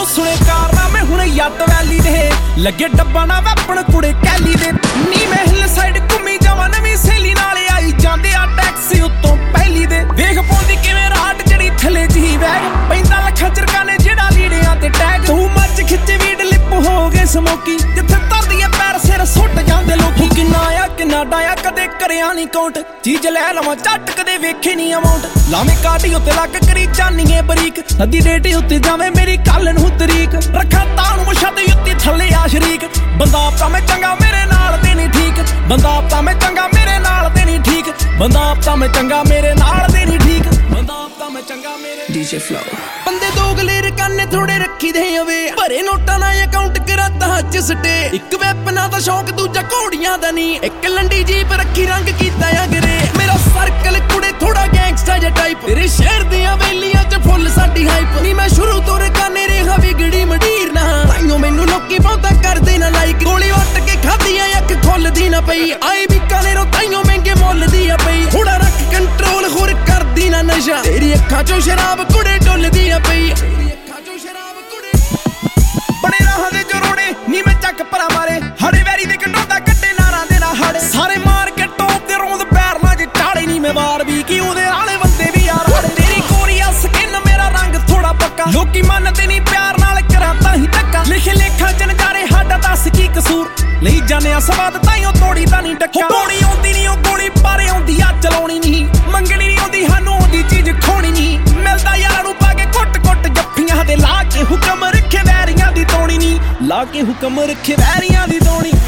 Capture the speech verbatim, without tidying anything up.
ਸੁਣੇ ਕਾਰਨਾਮੇ ਹੁਣ ਯੱਟ ਵੈਲੀ ਦੇ ਲੱਗੇ ਡੱਬਾ ਨਾ ਵੈਪਣ ਕੁੜੇ ਕੈਲੀ ਦੇ ਨੀ ਮੈਂ ਹਿੱਲ ਸਾਈਡ ਘੁੰਮੀ ਜਾਵਾਂ ਨਵੀਂ ਸਹੇਲੀ ਨਾਲ ਆਈ ਜਾਂਦੇ ਆ ਟੈਕਸੀ ਉੱਤੋਂ ਪਹਿਲੀ ਦੇ ਵੇਖ ਪਾਉਂਦੀ ਕਿਵੇਂ ਰਾਟ ਜਿਹੜੀ ਥੱਲੇ ਜਿਹੀ ਵੈਗ ਪੈਂਦਾ ਲੱਖਾਂ ਚਰਕਾਨੇ ਜਿਹੜਾ ਲੀੜਿਆਂ ਤੇ ਟੈਗ ਤੂੰ ਮੱਚ ਖਿੱਚੇ ਵੀਡ ਲਿਪ ਹੋ ਗਏ ਸਮੋਕੀ ਜਿੱਥੇ ਤਰਦੀ ਐ ਪੈਰ ਸਿਰ ਸੁੱਟ ਜਾਂਦੇ ਲੋਕੀ ਕਿੰਨਾ ਆ ਕਿੰਨਾ ਡਾਇਆ ਕਦੇ ਕਰਿਆ ਨਹੀਂ ਕਾਊਂਟ ਚੀਜ਼ ਲੈ ਲਵਾਂ ਝੱਟ ਕਦੇ ਵੇਖੇ ਨਹੀਂ ਅਮਾਉਂਟ ਲਾਵੇਂ ਕਾਟੀ ਉੱਤੇ ਲੱਗ ਕਰੀ ਜਾਨੀਏ ਬਰੀਕ ਅੱਧੀ ਡੇਟੀ ਉੱਤੇ ਜਾਵੇਂ ਮੇਰੀ ਕੱਲ ਨੂੰ ਤਰੀਕ ਰੱਖਾਂ ਤਾਂ ਨੂੰ ਮੁਸ਼ੱਦ ਉੱਤੇ ਥੱਲੇ ਆ ਸ਼ਰੀਕ ਬੰਦਾ ਆਪ ਤਾਂ ਮੈਂ ਚੰਗਾ ਮੇਰੇ ਨਾਲ ਤੇ ਨਹੀਂ ਠੀਕ ਬੰਦਾ ਆਪ ਤਾਂ ਮੈਂ ਚੰਗਾ ਮੇਰੇ ਨਾਲ ਤੇ ਨਹੀਂ ਠੀਕ ਬੰਦਾ ਆਪ ਤਾਂ ਮੈਂ ਚੰਗਾ ਮੇਰੇ ਨਾਲ ਤੇ ਨਹੀਂ ਠੀਕ ਬੰਦਾ ਆਪ ਤਾਂ ਮੈਂ ਚੰਗਾ ਮੇਰੇ ਡੀਜੇ ਫਲੋ ਬੰਦੇ ਦੋਗਲੇ ਰਕਾਨੇ ਥੋੜੇ ਰੱਖੀ ਦੇ ਅਵੇ ਭਰੇ ਨੋਟਾਂ ਨਾਲ ਅਕਾਊਂਟ ਕਰਾਤਾ ਹੱਜ ਸਟੇ ਇੱਕ ਵੈਪਨਾਂ ਦਾ ਸ਼ੌਕ ਦੂਜਾ ਘੋੜੀਆਂ ਦਾ ਨਹੀਂ ਇੱਕ ਲੰਡੀ ਜੀਪ ਰੱਖੀ ਰੰਗ ਕੀਤਾ ਅਗਰੇ ਮੇਰਾ ਸਰਕਲ ਕੁੜੇ ਥੋੜਾ ਗੈਂਗਸਟਰ ਜਿਹਾ ਟਾਈਪ ਤੇਰੇ ਸ਼ਹਿਰ ਦੀਆਂ ਵੇਲੀਆਂ ਚ ਫੁੱਲ ਸਾਡੀ ਹਾਈਪ ਨਹੀਂ ਮੈਂ ਸ਼ੁਰੂ ਤੋਂ ਰਕਾਨੇ ਰਿਹਾ ਵਿਗੜੀ ਮੰਡੀਰ ਨਾ ਤਾਈਓ ਮੈਨੂੰ ਲੋਕੀ ਬਹੁਤਾ ਕਰਦੇ ਨਾ ਲਾਈਕ ਗੋਲੀ ਵੱਟ ਕੇ ਖਾਧੀ ਆ ਅੱਖ ਖੁੱਲਦੀ ਨਾ ਪਈ ਆਈ ਬੀਕਾਨੇ ਰੋ ਤਾਈਓ ਮਹਿੰਗੇ ਮੁੱਲ ਦੀ ਆ ਪਈ ਥੋੜਾ ਰੱਖ ਕੰਟਰੋਲ ਹੋਰ ਕਰਦੀ ਨਾ ਨਸ਼ਾ ਤੇਰੀ ਅੱਖਾਂ ਚੋਂ ਸ਼ਰਾਬ ਕੁੜੇ ਡੁੱਲਦੀ ਆ ਪਈ ਤੇਰੀ ਅੱਖਾਂ ਚੋਂ ਸ਼ਰਾਬ ਕੁੜੇ ਬੜੇ ਰਾਹਾਂ ਦੇ ਜਰੋੜੇ ਨੀ ਮੈਂ ਚੱਕ ਭਰਾ ਮਾਰੇ ਹੜੇ ਵੈਰੀ ਦੇ ਕੰਡੋਦਾ ਕੱਟੇ ਨਾਰਾਂ ਦੇ ਨਾ ਹੜੇ ਸਾਰੇ ਮਾਰ ਕੇ ਟੋਪ ਤੇ ਰੋਂਦ ਪੈਰ ਨਾਲ ਜੇ ਟਾੜੇ ਨੀ ਮੈਂ ਵਾਰ ਵੀ ਕਿ ਉਹਦੇ ਨਾਲੇ ਬੰਦੇ ਵੀ ਯਾਰ ਹੜੇ ਤੇਰੀ ਕੋਰੀਆ ਸਕਿਨ ਮੇਰਾ ਰੰਗ ਥੋੜਾ ਪੱਕਾ ਲੋਕੀ ਮੰਨਦੇ ਨਹੀਂ ਪਿਆਰ ਨਾਲ ਕਰਾਂ ਤਾਂ ਹੀ ਧੱਕਾ ਲਿਖੇ ਲੇਖਾਂ ਚ ਨਜ਼ਾਰੇ ਸਾਡਾ ਦੱਸ ਕੀ ਕਸੂਰ ਲਈ ਜਾਣਿਆ ਸਵਾਦ ਤਾਈਓ ਤੋੜੀ ਤਾਂ ਨਹੀਂ ਡੱਕਾ ਗੋਲੀ ਆਉਂਦੀ ਨਹੀਂ ਉਹ ਗੋਲੀ ਪਾਰੇ ਆਉਂਦੀ ਆ ਚਲਾਉਣੀ ਨਹੀਂ ਮੰਗਣੀ ਨਹੀਂ ਆਉਂਦੀ ਸਾਨੂੰ ਉਹਦੀ ਚੀਜ਼ ਖੋਣੀ ਨਹੀਂ ਮਿਲਦਾ ਯਾਰਾਂ ਨੂੰ ਪਾ ਕੇ ਕੁੱਟ ਕੁੱਟ ਜੱਫੀਆਂ ਦੇ ਲਾ ਕੇ ਹੁਕਮ ਰੱਖੇ ਵੈਰੀਆਂ ਦੀ ਤੋਣੀ ਨਹੀਂ ਲਾ ਕੇ ਹੁਕਮ ਰੱਖੇ ਵੈਰੀਆਂ ਦੀ ਤੋਣੀ